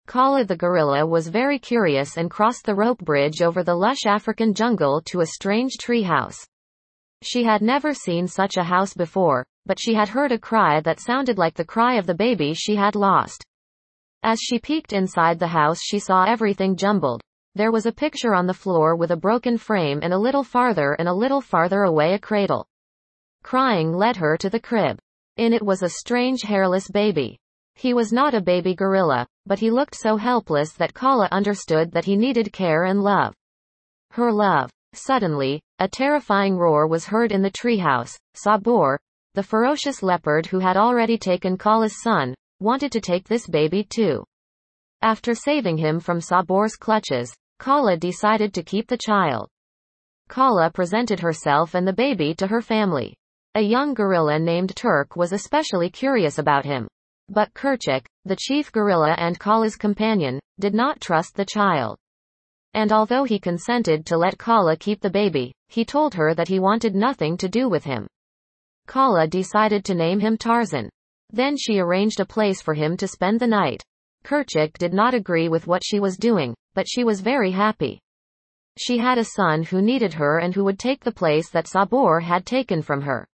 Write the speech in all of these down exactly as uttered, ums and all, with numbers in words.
Kala the gorilla was very curious and crossed the rope bridge over the lush African jungle to a strange tree house. She had never seen such a house before, but she had heard a cry that sounded like the cry of the baby she had lost. As she peeked inside the house, she saw everything jumbled. There was a picture on the floor with a broken frame, and a little farther and a little farther away a cradle. Crying led her to the crib. In it was a strange hairless baby. He was not a baby gorilla, but he looked so helpless that Kala understood that he needed care and love. Her love. Suddenly, a terrifying roar was heard in the treehouse. Sabor, the ferocious leopard who had already taken Kala's son, wanted to take this baby too. After saving him from Sabor's clutches, Kala decided to keep the child. Kala presented herself and the baby to her family. A young gorilla named Turk was especially curious about him. But Kerchak, the chief gorilla and Kala's companion, did not trust the child. And although he consented to let Kala keep the baby, he told her that he wanted nothing to do with him. Kala decided to name him Tarzan. Then she arranged a place for him to spend the night. Kerchak did not agree with what she was doing, but she was very happy. She had a son who needed her and who would take the place that Sabor had taken from her.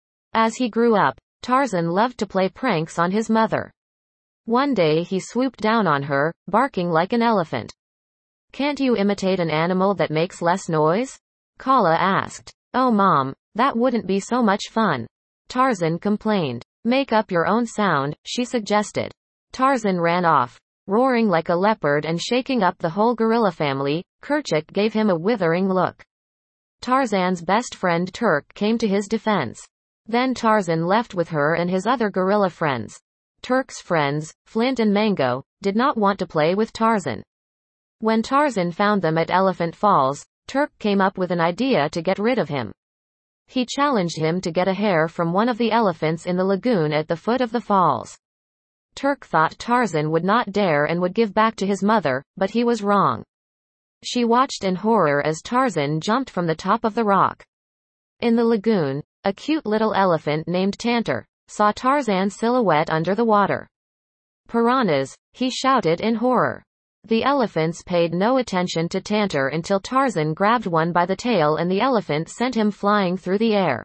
As he grew up, Tarzan loved to play pranks on his mother. One day he swooped down on her, barking like an elephant. "Can't you imitate an animal that makes less noise?" Kala asked. "Oh mom, that wouldn't be so much fun." Tarzan complained. "Make up your own sound," she suggested. Tarzan ran off, roaring like a leopard and shaking up the whole gorilla family. Kerchak gave him a withering look. Tarzan's best friend Turk came to his defense. Then Tarzan left with her and his other gorilla friends. Turk's friends, Flint and Mango, did not want to play with Tarzan. When Tarzan found them at Elephant Falls, Turk came up with an idea to get rid of him. He challenged him to get a hair from one of the elephants in the lagoon at the foot of the falls. Turk thought Tarzan would not dare and would give back to his mother, but he was wrong. She watched in horror as Tarzan jumped from the top of the rock. In the lagoon, a cute little elephant named Tantor saw Tarzan's silhouette under the water. "Piranhas," he shouted in horror. The elephants paid no attention to Tantor until Tarzan grabbed one by the tail and the elephant sent him flying through the air.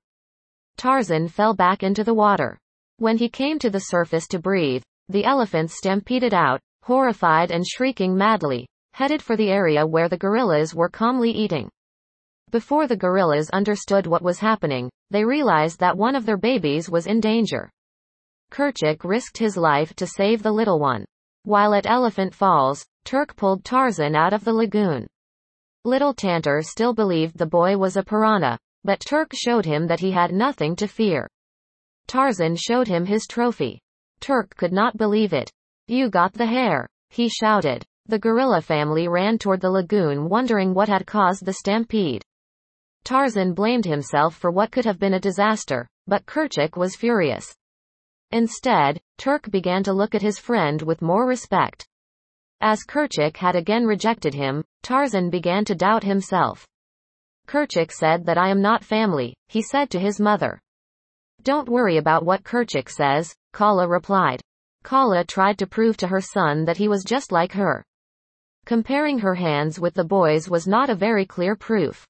Tarzan fell back into the water. When he came to the surface to breathe, the elephants stampeded out, horrified and shrieking madly, headed for the area where the gorillas were calmly eating. Before the gorillas understood what was happening, they realized that one of their babies was in danger. Kerchak risked his life to save the little one. While at Elephant Falls, Turk pulled Tarzan out of the lagoon. Little Tantor still believed the boy was a piranha, but Turk showed him that he had nothing to fear. Tarzan showed him his trophy. Turk could not believe it. "You got the hair," he shouted. The gorilla family ran toward the lagoon wondering what had caused the stampede. Tarzan blamed himself for what could have been a disaster, but Kerchak was furious. Instead, Turk began to look at his friend with more respect. As Kerchak had again rejected him, Tarzan began to doubt himself. "Kerchak said that I am not family," he said to his mother. "Don't worry about what Kerchak says," Kala replied. Kala tried to prove to her son that he was just like her. Comparing her hands with the boy's was not a very clear proof.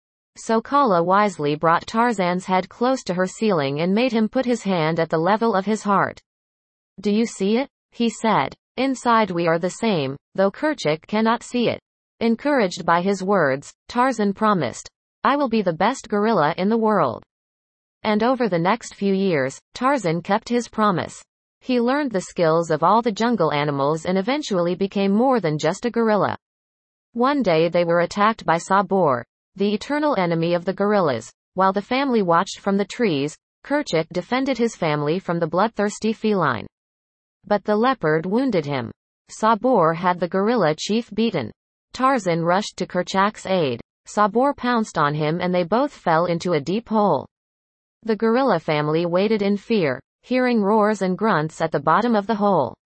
So Kala wisely brought Tarzan's head close to her ceiling and made him put his hand at the level of his heart. "Do you see it?" he said. "Inside we are the same, though Kerchak cannot see it." Encouraged by his words, Tarzan promised, "I will be the best gorilla in the world." And over the next few years, Tarzan kept his promise. He learned the skills of all the jungle animals and eventually became more than just a gorilla. One day they were attacked by Sabor, the eternal enemy of the gorillas. While the family watched from the trees, Kerchak defended his family from the bloodthirsty feline. But the leopard wounded him. Sabor had the gorilla chief beaten. Tarzan rushed to Kerchak's aid. Sabor pounced on him and they both fell into a deep hole. The gorilla family waited in fear, hearing roars and grunts at the bottom of the hole.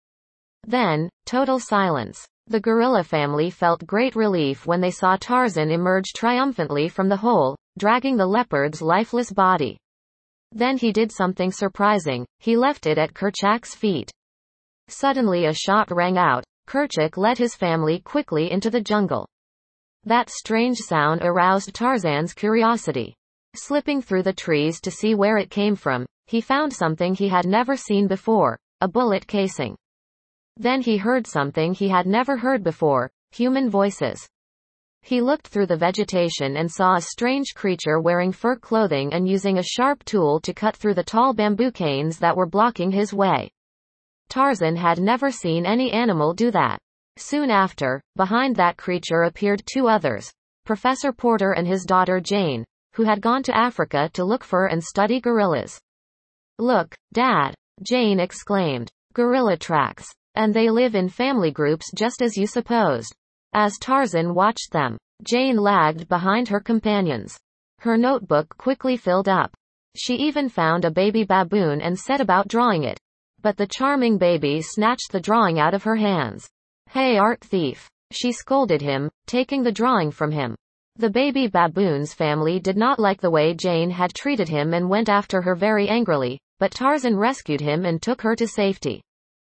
Then, total silence. The gorilla family felt great relief when they saw Tarzan emerge triumphantly from the hole, dragging the leopard's lifeless body. Then he did something surprising. He left it at Kerchak's feet. Suddenly a shot rang out. Kerchak led his family quickly into the jungle. That strange sound aroused Tarzan's curiosity. Slipping through the trees to see where it came from, he found something he had never seen before, a bullet casing. Then he heard something he had never heard before, human voices. He looked through the vegetation and saw a strange creature wearing fur clothing and using a sharp tool to cut through the tall bamboo canes that were blocking his way. Tarzan had never seen any animal do that. Soon after, behind that creature appeared two others, Professor Porter and his daughter Jane, who had gone to Africa to look for and study gorillas. "Look, Dad," Jane exclaimed. "Gorilla tracks. And they live in family groups just as you supposed." As Tarzan watched them, Jane lagged behind her companions. Her notebook quickly filled up. She even found a baby baboon and set about drawing it. But the charming baby snatched the drawing out of her hands. "Hey, art thief," she scolded him, taking the drawing from him. The baby baboon's family did not like the way Jane had treated him and went after her very angrily, but Tarzan rescued him and took her to safety.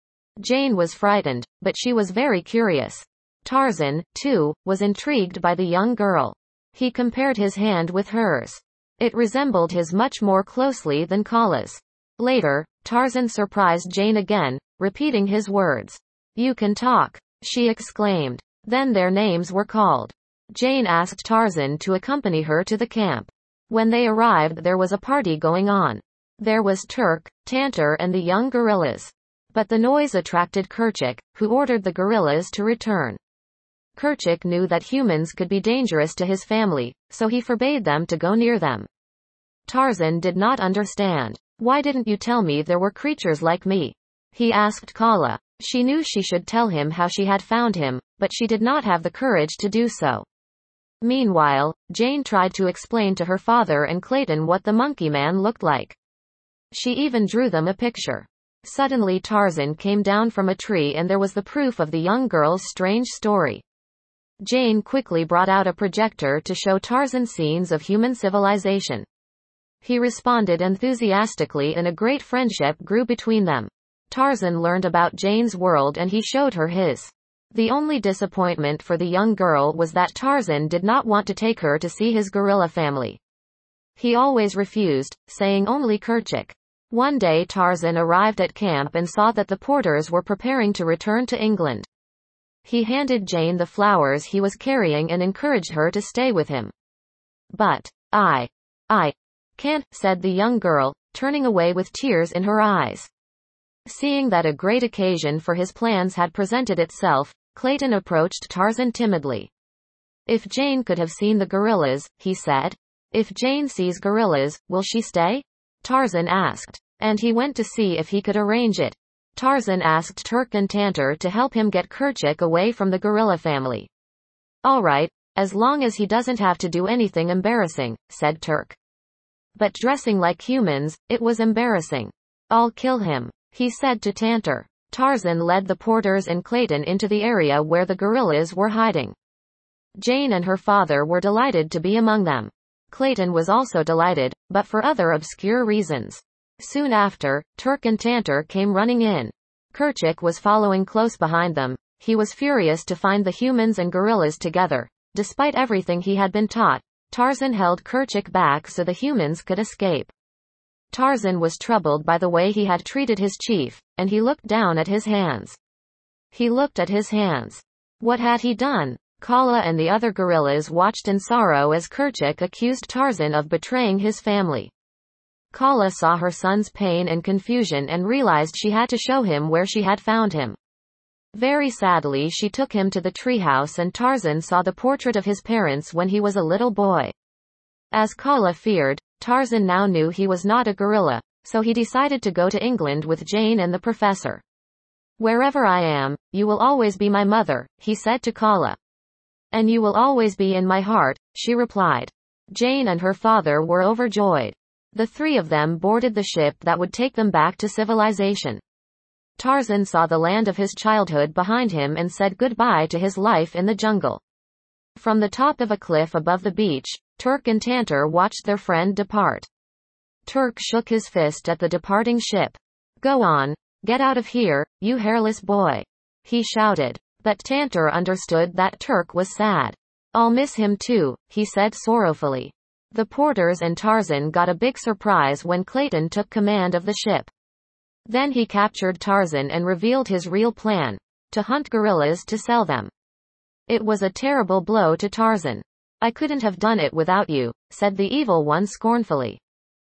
Jane was frightened, but she was very curious. Tarzan, too, was intrigued by the young girl. He compared his hand with hers. It resembled his much more closely than Kala's. Later, Tarzan surprised Jane again, repeating his words. "You can talk," she exclaimed. Then their names were called. Jane asked Tarzan to accompany her to the camp. When they arrived, there was a party going on. There was Turk, Tantor and the young gorillas. But the noise attracted Kerchak, who ordered the gorillas to return. Kerchak knew that humans could be dangerous to his family, so he forbade them to go near them. Tarzan did not understand. "Why didn't you tell me there were creatures like me?" he asked Kala. She knew she should tell him how she had found him, but she did not have the courage to do so. Meanwhile, Jane tried to explain to her father and Clayton what the monkey man looked like. She even drew them a picture. Suddenly Tarzan came down from a tree and there was the proof of the young girl's strange story. Jane quickly brought out a projector to show Tarzan scenes of human civilization. He responded enthusiastically and a great friendship grew between them. Tarzan learned about Jane's world and he showed her his. The only disappointment for the young girl was that Tarzan did not want to take her to see his gorilla family. He always refused, saying only Kerchak. One day Tarzan arrived at camp and saw that the Porters were preparing to return to England. He handed Jane the flowers he was carrying and encouraged her to stay with him. "But, I, I can't," said the young girl, turning away with tears in her eyes. Seeing that a great occasion for his plans had presented itself, Clayton approached Tarzan timidly. "If Jane could have seen the gorillas," he said. "If Jane sees gorillas, will she stay?" Tarzan asked. And he went to see if he could arrange it. Tarzan asked Turk and Tantor to help him get Kerchak away from the gorilla family. "All right, as long as he doesn't have to do anything embarrassing," said Turk. But dressing like humans, it was embarrassing. "I'll kill him," he said to Tantor. Tarzan led the Porters and Clayton into the area where the gorillas were hiding. Jane and her father were delighted to be among them. Clayton was also delighted, but for other obscure reasons. Soon after, Turk and Tantor came running in. Kerchak was following close behind them. He was furious to find the humans and gorillas together. Despite everything he had been taught, Tarzan held Kerchak back so the humans could escape. Tarzan was troubled by the way he had treated his chief, and he looked down at his hands. He looked at his hands. What had he done? Kala and the other gorillas watched in sorrow as Kerchak accused Tarzan of betraying his family. Kala saw her son's pain and confusion and realized she had to show him where she had found him. Very sadly she took him to the treehouse and Tarzan saw the portrait of his parents when he was a little boy. As Kala feared, Tarzan now knew he was not a gorilla, so he decided to go to England with Jane and the professor. "Wherever I am, you will always be my mother," he said to Kala. "And you will always be in my heart," she replied. Jane and her father were overjoyed. The three of them boarded the ship that would take them back to civilization. Tarzan saw the land of his childhood behind him and said goodbye to his life in the jungle. From the top of a cliff above the beach, Turk and Tantor watched their friend depart. Turk shook his fist at the departing ship. "Go on. Get out of here, you hairless boy," he shouted. But Tantor understood that Turk was sad. "I'll miss him too," he said sorrowfully. The porters and Tarzan got a big surprise when Clayton took command of the ship. Then he captured Tarzan and revealed his real plan: to hunt gorillas to sell them. It was a terrible blow to Tarzan. "I couldn't have done it without you," said the evil one scornfully.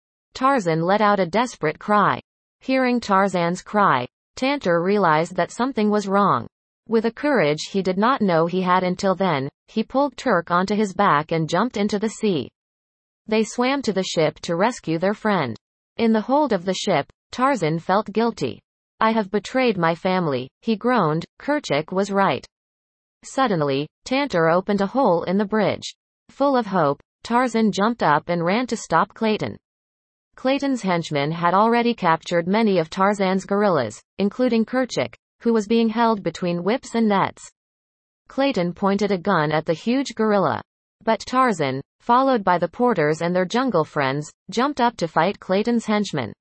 Tarzan let out a desperate cry. Hearing Tarzan's cry, Tantor realized that something was wrong. With a courage he did not know he had until then, he pulled Turk onto his back and jumped into the sea. They swam to the ship to rescue their friend. In the hold of the ship, Tarzan felt guilty. "I have betrayed my family," he groaned. Kerchak was right. Suddenly, Tantor opened a hole in the bridge. Full of hope, Tarzan jumped up and ran to stop Clayton. Clayton's henchmen had already captured many of Tarzan's gorillas, including Kerchak, who was being held between whips and nets. Clayton pointed a gun at the huge gorilla. But Tarzan, followed by the porters and their jungle friends, jumped up to fight Clayton's henchmen.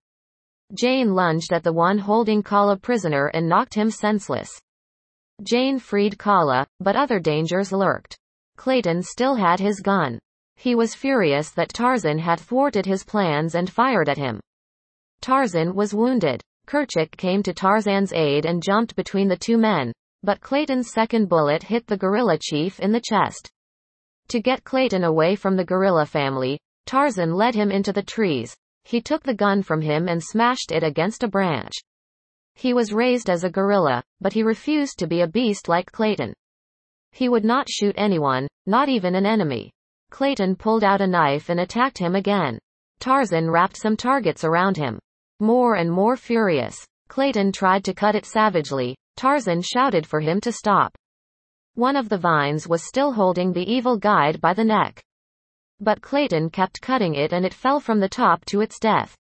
Jane lunged at the one holding Kala prisoner and knocked him senseless. Jane freed Kala, but other dangers lurked. Clayton still had his gun. He was furious that Tarzan had thwarted his plans and fired at him. Tarzan was wounded. Kerchak came to Tarzan's aid and jumped between the two men, but Clayton's second bullet hit the gorilla chief in the chest. To get Clayton away from the gorilla family, Tarzan led him into the trees. He took the gun from him and smashed it against a branch. He was raised as a gorilla, but he refused to be a beast like Clayton. He would not shoot anyone, not even an enemy. Clayton pulled out a knife and attacked him again. Tarzan wrapped some targets around him. More and more furious, Clayton tried to cut it savagely. Tarzan shouted for him to stop. One of the vines was still holding the evil guide by the neck. But Clayton kept cutting it and it fell from the top to its death.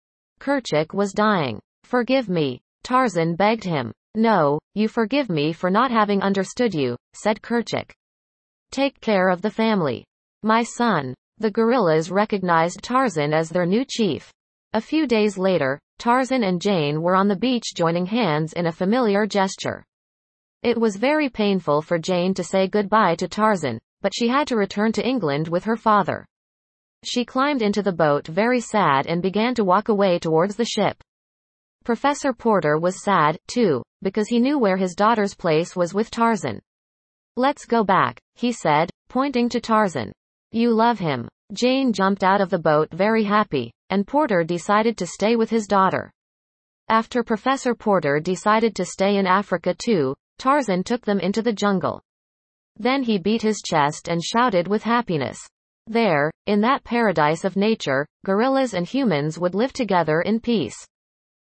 Kerchak was dying. "Forgive me," Tarzan begged him. "No, you forgive me for not having understood you," said Kerchak. "Take care of the family. My son." The gorillas recognized Tarzan as their new chief. A few days later, Tarzan and Jane were on the beach joining hands in a familiar gesture. It was very painful for Jane to say goodbye to Tarzan, but she had to return to England with her father. She climbed into the boat very sad and began to walk away towards the ship. Professor Porter was sad, too, because he knew where his daughter's place was with Tarzan. "Let's go back," he said, pointing to Tarzan. "You love him." Jane jumped out of the boat very happy, and Porter decided to stay with his daughter. After Professor Porter decided to stay in Africa too, Tarzan took them into the jungle. Then he beat his chest and shouted with happiness. There, in that paradise of nature, gorillas and humans would live together in peace.